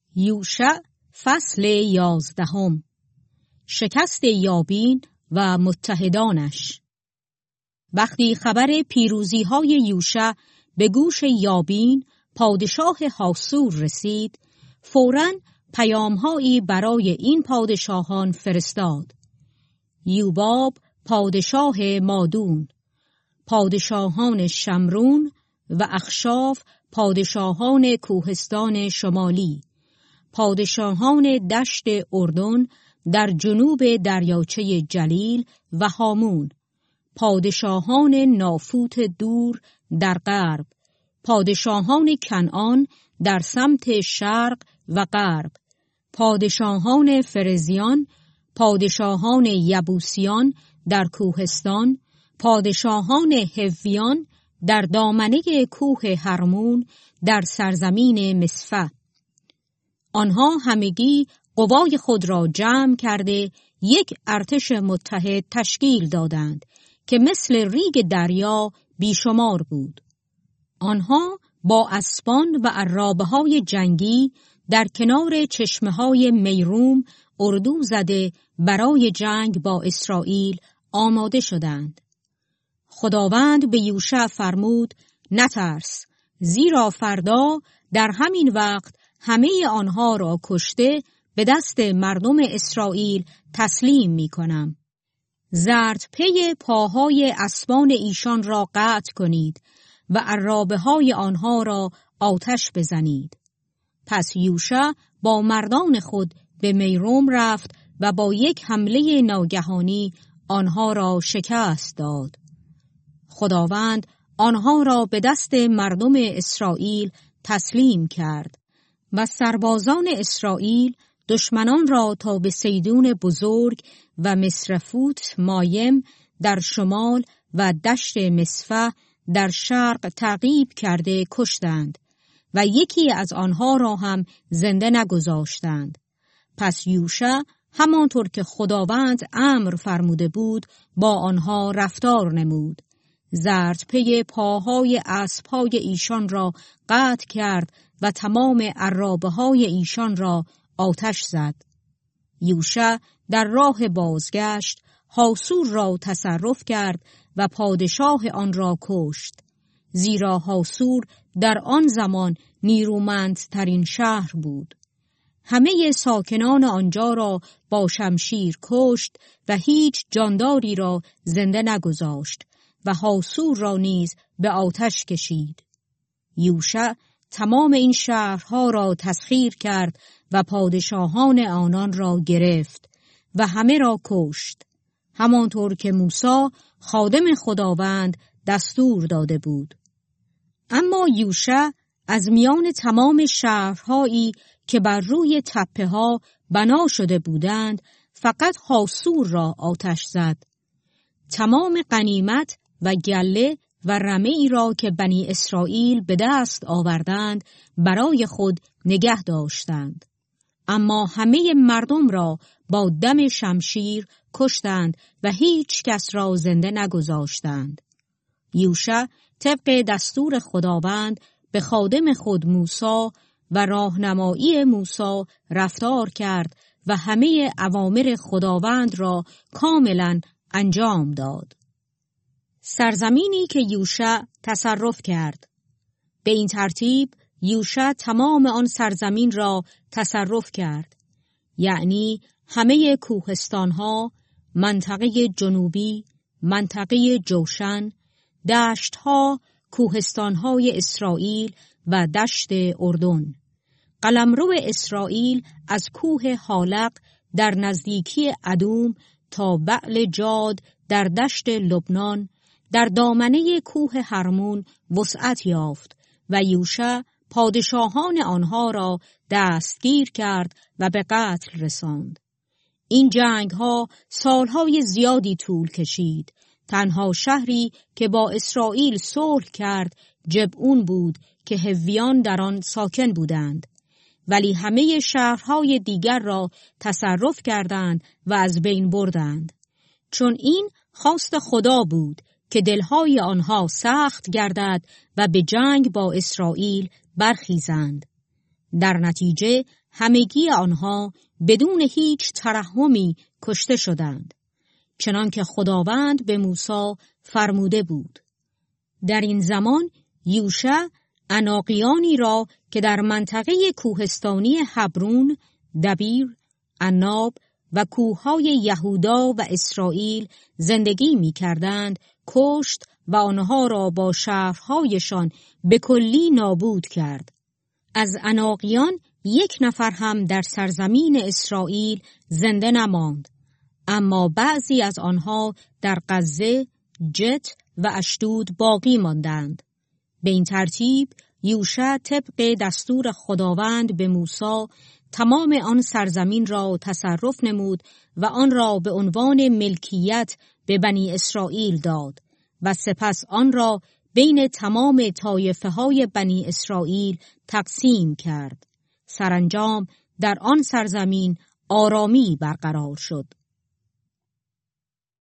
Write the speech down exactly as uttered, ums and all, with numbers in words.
یوشع فصل یازدهم. شکست یابین و متحدانش. وقتی خبر پیروزی های یوشع به گوش یابین پادشاه حاسور رسید، فوراً پیام‌هایی برای این پادشاهان فرستاد. یوباب پادشاه مادون، پادشاهان شمرون و اخشاف پادشاهان کوهستان شمالی، پادشاهان دشت اردن در جنوب دریاچه جلیل و هامون، پادشاهان نافوت دور در غرب، پادشاهان کنعان در سمت شرق و غرب، پادشاهان فرزیان، پادشاهان یبوسیان در کوهستان، پادشاهان هویان در دامنه کوه هرمون در سرزمین مصفا. آنها همگی قوای خود را جمع کرده یک ارتش متحد تشکیل دادند که مثل ریگ دریا بیشمار بود. آنها با اسبان و عرابه‌های جنگی در کنار چشمه‌های میروم اردو زده برای جنگ با اسرائیل آماده شدند. خداوند به یوشع فرمود: نترس، زیرا فردا در همین وقت همه آنها را کشته به دست مردم اسرائیل تسلیم می کنم. زرد پی پاهای اسبان ایشان را قطع کنید و عرابه های آنها را آتش بزنید. پس یوشع با مردان خود به میروم رفت و با یک حمله ناگهانی آنها را شکست داد. خداوند آنها را به دست مردم اسرائیل تسلیم کرد و سربازان اسرائیل دشمنان را تا به سیدون بزرگ و مصرفوت مایم در شمال و دشت مصفا در شرق تعقیب کرده کشتند و یکی از آنها را هم زنده نگذاشتند. پس یوشع همانطور که خداوند امر فرموده بود با آنها رفتار نمود. زرد پی پاهای اسب‌های ایشان را قطع کرد و تمام عرابه های ایشان را آتش زد. یوشع در راه بازگشت حاسور را تصرف کرد و پادشاه آن را کشت، زیرا حاسور در آن زمان نیرومندترین شهر بود. همه ساکنان آنجا را با شمشیر کشت و هیچ جانداری را زنده نگذاشت و حاسور را نیز به آتش کشید. یوشع تمام این شهرها را تسخیر کرد و پادشاهان آنان را گرفت و همه را کشت، همانطور که موسی خادم خداوند دستور داده بود. اما یوشع از میان تمام شهرهایی که بر روی تپه ها بنا شده بودند فقط حاسور را آتش زد. تمام غنیمت و گله و رمه ای را که بنی اسرائیل به دست آوردند برای خود نگه داشتند، اما همه مردم را با دم شمشیر کشتند و هیچ کس را زنده نگذاشتند. یوشع طبق دستور خداوند به خادم خود موسی و راهنمایی موسی رفتار کرد و همه اوامر خداوند را کاملا انجام داد. سرزمینی که یوشع تصرف کرد. به این ترتیب یوشع تمام آن سرزمین را تصرف کرد، یعنی همه کوهستانها، منطقه جنوبی، منطقه جوشن، دشتها، کوهستانهای اسرائیل و دشت اردن. قلمرو اسرائیل از کوه حالق در نزدیکی ادوم تا بعل جاد در دشت لبنان در دامنه کوه هرمون وسعت یافت و یوشع پادشاهان آنها را دستگیر کرد و به قتل رساند. این جنگ ها سالهای زیادی طول کشید. تنها شهری که با اسرائیل صلح کرد جبعون بود که هویان در آن ساکن بودند، ولی همه شهرهای دیگر را تصرف کردند و از بین بردند، چون این خواست خدا بود که دلهای آنها سخت گردد و به جنگ با اسرائیل برخیزند. در نتیجه همگی آنها بدون هیچ ترحمی کشته شدند، چنانکه خداوند به موسی فرموده بود. در این زمان یوشع عناقیانی را که در منطقه کوهستانی حبرون، دبیر، عناب و کوههای یهودا و اسرائیل زندگی می کردند کشت و آنها را با شهرهایشان به کلی نابود کرد. از عناقیان یک نفر هم در سرزمین اسرائیل زنده نماند، اما بعضی از آنها در غزه، جت و اشدود باقی ماندند. به این ترتیب یوشع طبق دستور خداوند به موسی تمام آن سرزمین را تصرف نمود و آن را به عنوان ملکیت به بنی اسرائیل داد و سپس آن را بین تمام طایفه های بنی اسرائیل تقسیم کرد. سرانجام در آن سرزمین آرامی برقرار شد.